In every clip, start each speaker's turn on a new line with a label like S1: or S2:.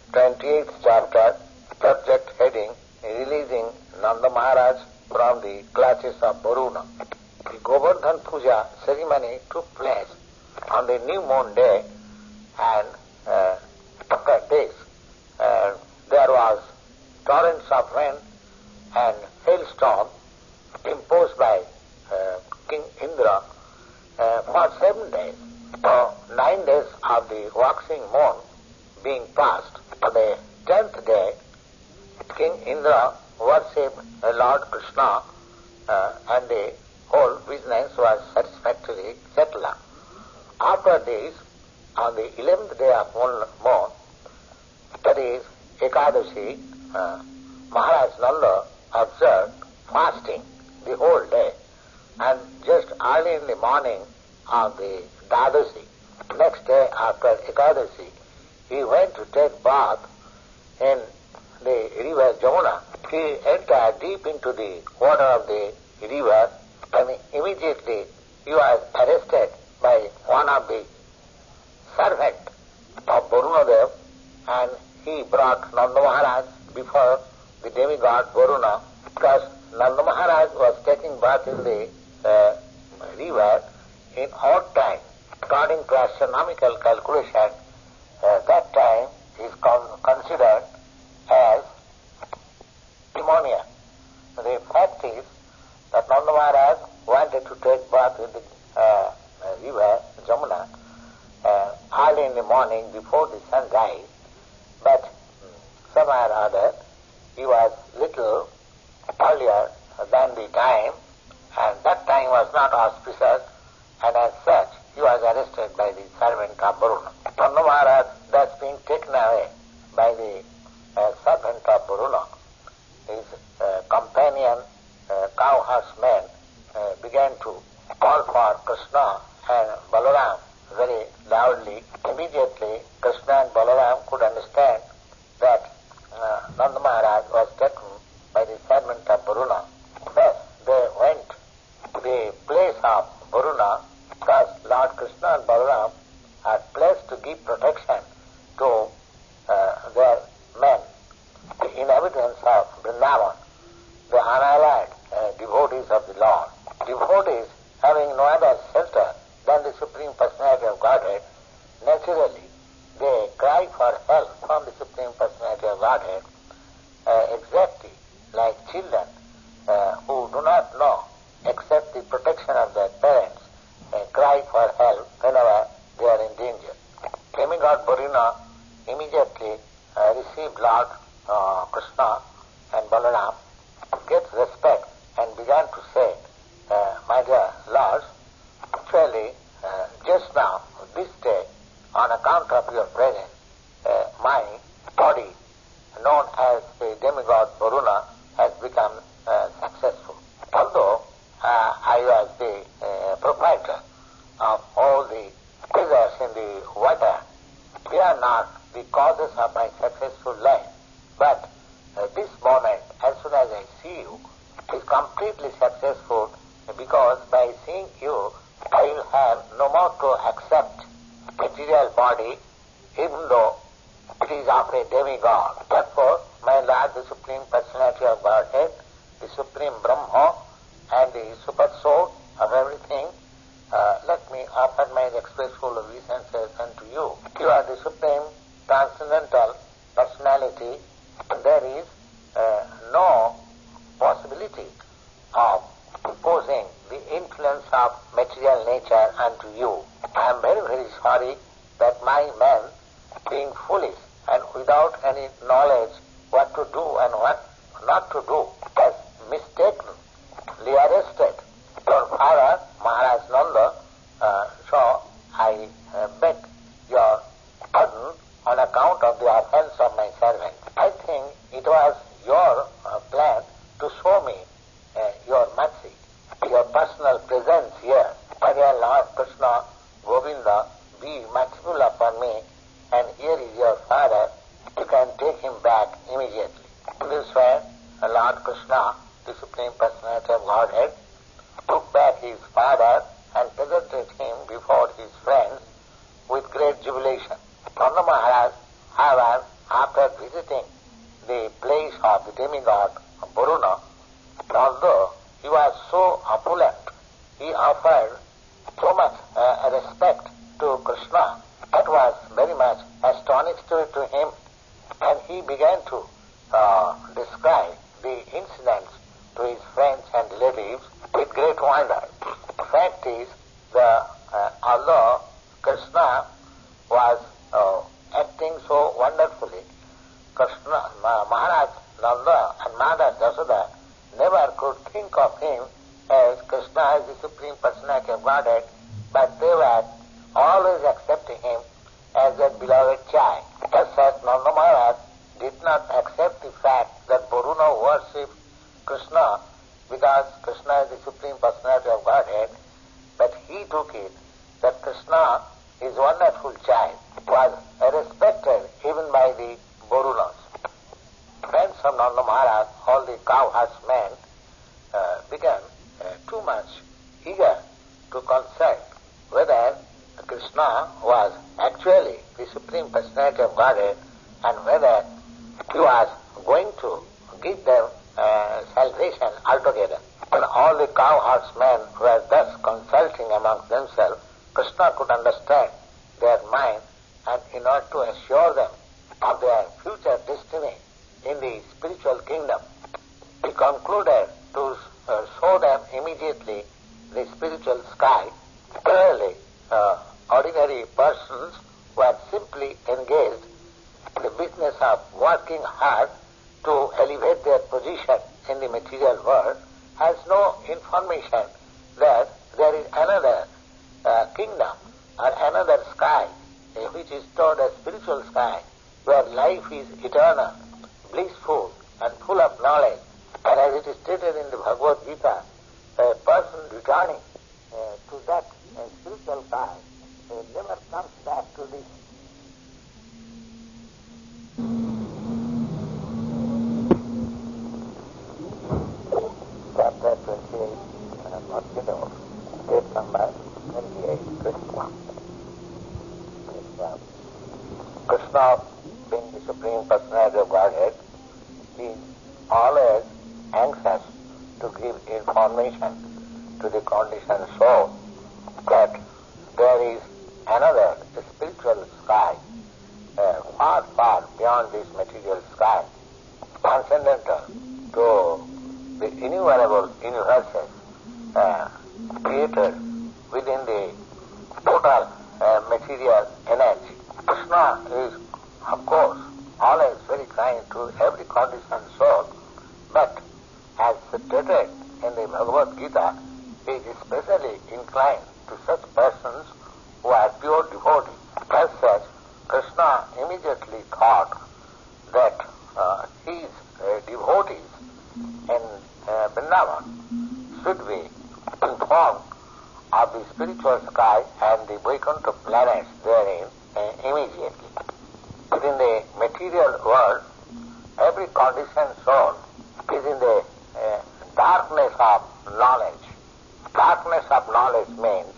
S1: 28th chapter, subject heading, Releasing Nanda Maharaj from the clutches of Varuna. The Govardhan Puja ceremony took place on the new moon day, and after this there was torrents of rain and hailstorm imposed by King Indra for 7 days. So 9 days of the waxing moon being passed, on the 10th day King Indra worshipped Lord Krishna and the whole business was satisfactorily settled. After this, on the 11th day of moon, that is Ekadashi, Maharaj Nanda observed fasting the whole day, and just early in the morning of the Dadashi, next day after Ekadashi, he went to take bath in the river Jamuna. He entered deep into the water of the river, and immediately he was arrested by one of the servants of Varunadev, and he brought Nanda Maharaj before the demigod Varuna, because Nanda Maharaj was taking bath in the river in odd time. According to astronomical calculation, that time is considered as pneumonia. The fact is that Nanda Maharaj wanted to take bath in the river Jamuna early in the morning before the sunrise, but somehow or other he was little earlier than the time, and that time was not auspicious, and as such he was arrested by the servant of Varuna. Nanda Maharaj, thus being taken away by the servant of Varuna, his companion cowherdsmen began to call for Krishna and Balaram very loudly. Immediately Krishna and Balaram could understand that Nanda Maharaj was taken by the servant of Varuna. Thus they went to the place of Varuna, because Lord Krishna and Balaram are placed to give protection to their men, the inhabitants of Vrindavan, the unallied devotees of the Lord. Devotees having no other shelter than the Supreme Personality of Godhead, naturally they cry for help from the Supreme Personality of Godhead, exactly like children who do not know except the protection of their parents, cry for help whenever they are in danger. Demigod Varuna immediately received Lord Krishna and Balaram, get respect, and began to say, my dear lords, actually just now, this day, on account of your presence, my body, known as the demigod Varuna, has become successful. Although I was the proprietor of all the figures in the water, they are not the causes of my successful life. But this moment, as soon as I see you, is completely successful, because by seeing you, I will have no more to accept material body, even though it is of a demigod. Therefore, my Lord, the Supreme Personality of Godhead, the Supreme Brahma, and the Super Soul of everything, let me offer my expressful obeisances unto you. You are the Supreme Transcendental Personality, and there is no possibility of imposing the influence of material nature unto you. I am very, very sorry that my men, being foolish and without any knowledge what to do and what not to do, has mistakenly arrested your father, Maharaj Nanda, so I beg your pardon on account of the offense of my servant. I think it was your plan to show me your mercy, your personal presence here. My dear Lord Krishna, Govinda, be merciful upon me, and here is your father. You can take him back immediately. In this way, Lord Krishna, the Supreme Personality of Godhead, took back his father and presented him before his friends with great jubilation. Nanda Maharaj, however, after after visiting the place of the demigod Varuna, although he was so opulent, he offered so much respect to Krishna. That was very much astonishing to him, and he began to describe the incidents to his friends and relatives with great wonder. The fact is, although Krishna was acting so wonderfully, Maharaj Nanda and Mother Jasoda never could think of him as Krishna as the Supreme Personality of Godhead, but they were always accepting him as their beloved child. As such, Nanda Maharaj did not accept the fact that Varuna worshipped Krishna because Krishna is the Supreme Personality of Godhead, but he took it that Krishna is wonderful child. It was respected even by the Varunas. Friends of Nanda Maharaj, all the cowherdsmen, began too much eager to consult whether Krishna was actually the Supreme Personality of Godhead and whether he was going to give them salvation altogether. When all the cowherdsmen were thus consulting amongst themselves, Krishna could understand their mind, and in order to assure them of their future destiny in the spiritual kingdom, he concluded to show them immediately the spiritual sky. Clearly, ordinary persons were simply engaged in the business of working hard to elevate their position in the material world, has no information that there is another kingdom or another sky, which is called a spiritual sky, where life is eternal, blissful, and full of knowledge. And as it is stated in the Bhagavad Gita, a person returning to that spiritual sky never comes back to this. Chapter 28, Bhakti-Yoga, page number 28, Krishna. Krishna, being the Supreme Personality of Godhead, is always anxious to give information to the conditioned soul that there is another spiritual sky far, far beyond this material sky, transcendental to the innumerable universes created within the total material energy. Krishna is, of course, always very kind to every conditioned soul, but as stated in the Bhagavad Gita, he is especially inclined to such persons who are pure devotees. As such, Krishna immediately thought that his devotees in Vrindavan should be informed of the spiritual sky and the Vaikuntha planets therein immediately. Within the material world, every conditioned soul is in the darkness of knowledge. Darkness of knowledge means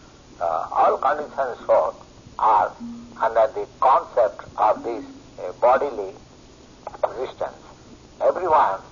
S1: all conditioned souls are under the concept of this bodily existence. Everyone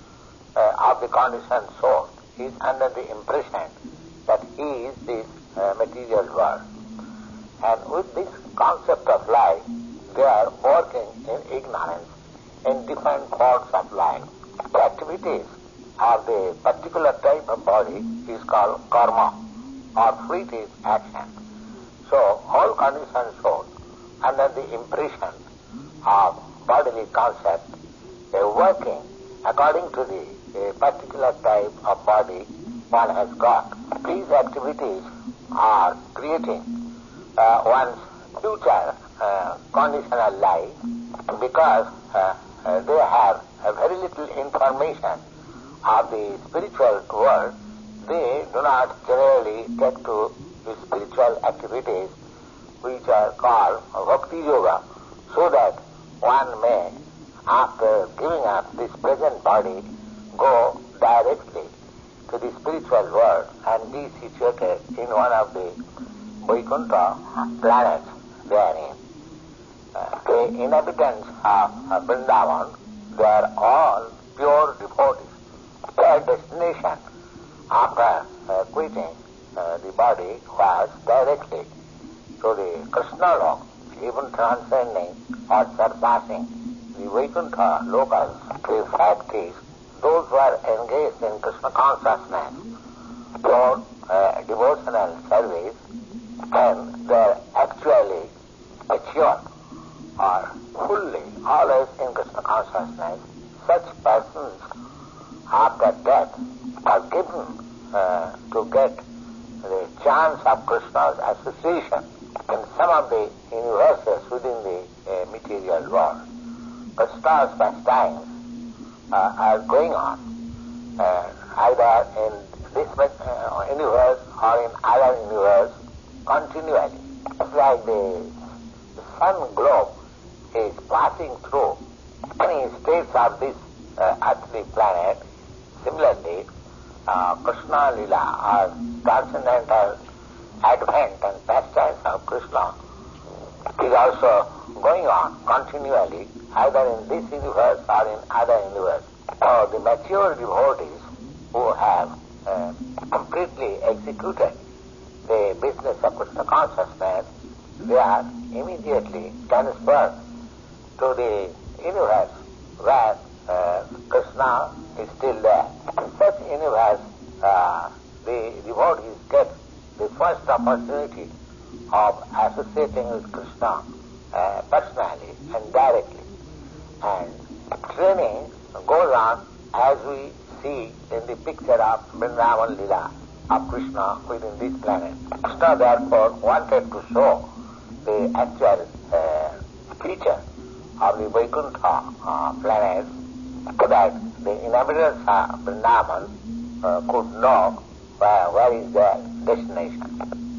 S1: of the conditioned soul is under the impression that he is this material world. And with this concept of life, they are working in ignorance in different forms of life. The activities of the particular type of body is called karma, or fruitive action. So all conditioned souls under the impression of bodily concept, they are working according to the particular type of body one has got. These activities are creating one's future conditional life because they have very little information of the spiritual world. They do not generally take to the spiritual activities which are called Bhakti Yoga, so that one may, after giving up this present body, go directly to the spiritual world and be situated in one of the Vaikuntha planets therein. The the inhabitants of Vrindavan, they are all pure devotees. Their destination after quitting the body was directly to the Krishna Lok, even transcending or surpassing the Vaikuntha lokas. The fact is, those who are engaged in Krishna consciousness, pure devotional service, and they are actually mature or fully always in Krishna consciousness, such persons after death are given to get the chance of Krishna's association in some of the universes within the material world. Krishna's pastimes are going on either in this universe or in other universe continually. It's like the sun globe is passing through many states of this earthly planet. Similarly, Krishna Lila or transcendental advent and pastimes of Krishna is also going on continually, either in this universe or in other universe. So the mature devotees who have completely executed the business of Krishna consciousness, they are immediately transferred to the universe where Krishna is still there. In such universe, the devotees get the first opportunity of associating with Krishna personally and directly. And training goes on as we see in the picture of Vrindavan Lila of Krishna within this planet. Krishna therefore wanted to show the actual feature of the Vaikuntha planet so that the inhabitants of Vrindavan could know where is their destination.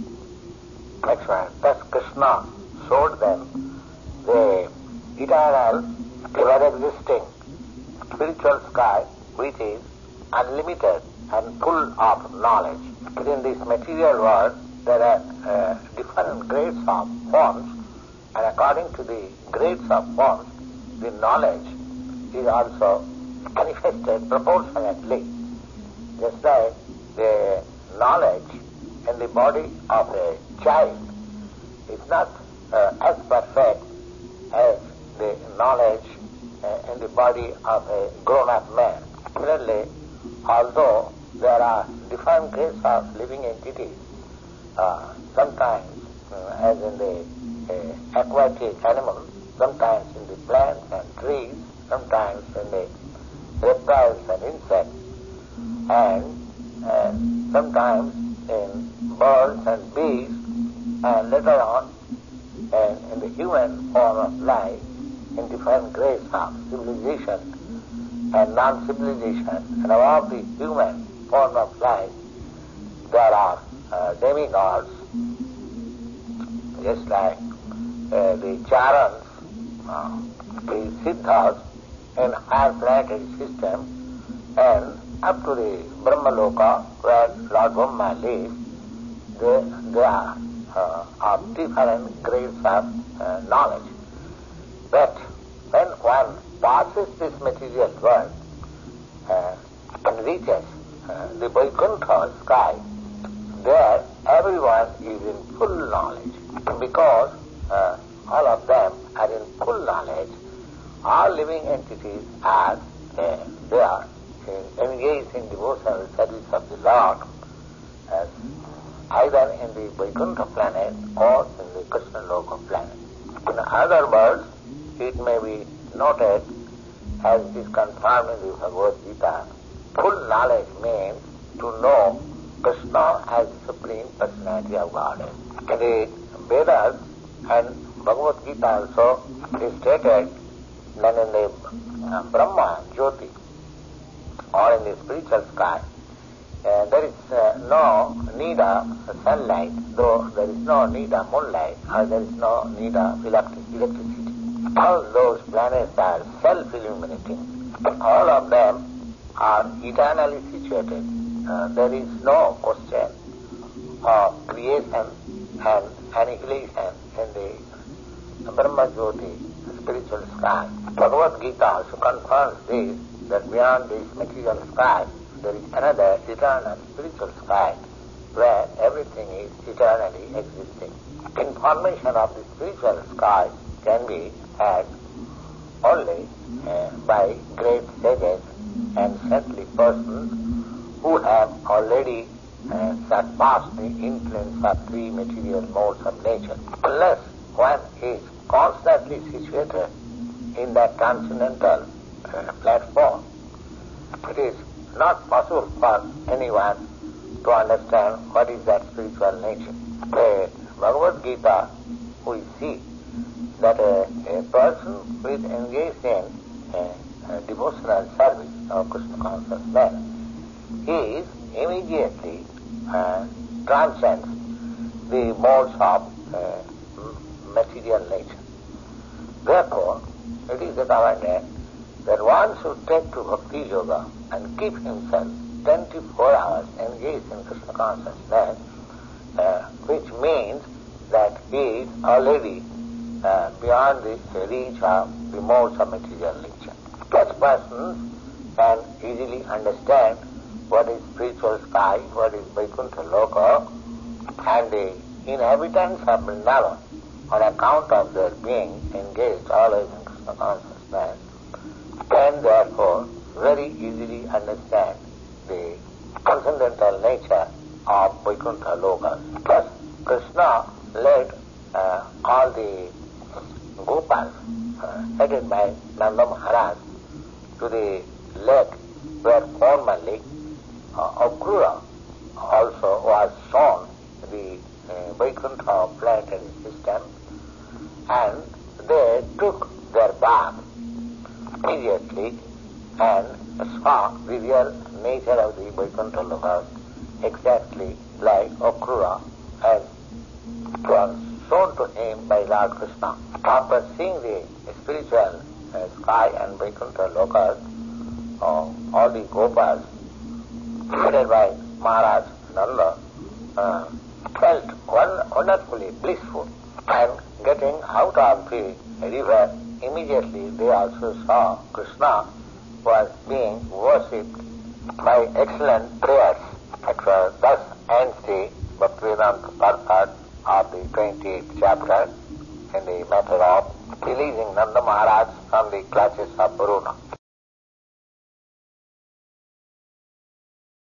S1: Thus Krishna showed them the eternal, ever-existing spiritual sky which is unlimited and full of knowledge. Within this material world there are different grades of forms, and according to the grades of forms, the knowledge is also manifested proportionately. Just like the knowledge in the body of a child is not as perfect as the knowledge in the body of a grown-up man. Similarly, although there are different grades of living entities, sometimes as in the aquatic animals, sometimes in the plants and trees, sometimes in the reptiles and insects, and sometimes in birds and bees, and later on in the human form of life, in different grades of civilization and non-civilization, and above the human form of life, there are demigods, just like the Charans, the Siddhas in higher planetary system, and up to the Brahmaloka where Lord Brahma lives, they are of different grades of knowledge. But when one passes this material world and reaches the Vaikuntha sky, there everyone is in full knowledge. Because all of them are in full knowledge, all living entities are they are engaged in devotional service of the Lord, either in the Vaikuntha planet or in the Krishna Loka planet. In other words, it may be noted, as it is confirmed in the Bhagavad Gita, full knowledge means to know Krishna as the Supreme Personality of Godhead. In the Vedas and Bhagavad Gita also it is stated that in the Brahma Jyoti or in the spiritual sky, there is no need of sunlight, though there is no need of moonlight, or there is no need of electricity. All those planets are self-illuminating. All of them are eternally situated. There is no question of creation and annihilation in the Brahma Jyoti spiritual sky. Bhagavad Gita also confirms this, that beyond this material sky, there is another eternal spiritual sky where everything is eternally existing. Information of the spiritual sky can be had only by great sages and saintly persons who have already surpassed the influence of three material modes of nature. Unless one is constantly situated in that transcendental platform, it is not possible for anyone to understand what is that spiritual nature. The Bhagavad Gita, we see that a person who is engaged in devotional service of Krishna consciousness, he is immediately transcends the modes of material nature. Therefore, it is recommended that one should take to Bhakti Yoga and keep himself 24 hours engaged in Krishna consciousness, which means that he is already beyond the reach of the modes of material nature. Such persons can easily understand what is spiritual sky, what is Vaikuntha Loka, and the inhabitants of Vrindavan, on account of their being engaged always in Krishna consciousness, can therefore very easily understand the transcendental nature of Vaikuntha Loka. Thus, Krishna led all the Gopas, headed by Nanda Maharaj, to the lake where formerly Akrura also was shown the Vaikuntha planetary system, and they took their bath immediately and saw the real nature of the Vaikuntha Loka exactly like Akrura as was shown to him by Lord Krishna. After seeing the spiritual sky and Vaikuntha Loka, all the Gopas, headed by Maharaj Nanda, felt wonderfully blissful, and getting out of the river, immediately they also saw Krishna was being worshipped by excellent prayers. Thus ends the Bhaktivedanta part of the 28th chapter in the matter of releasing Nanda Maharaj from the clutches of Varuna.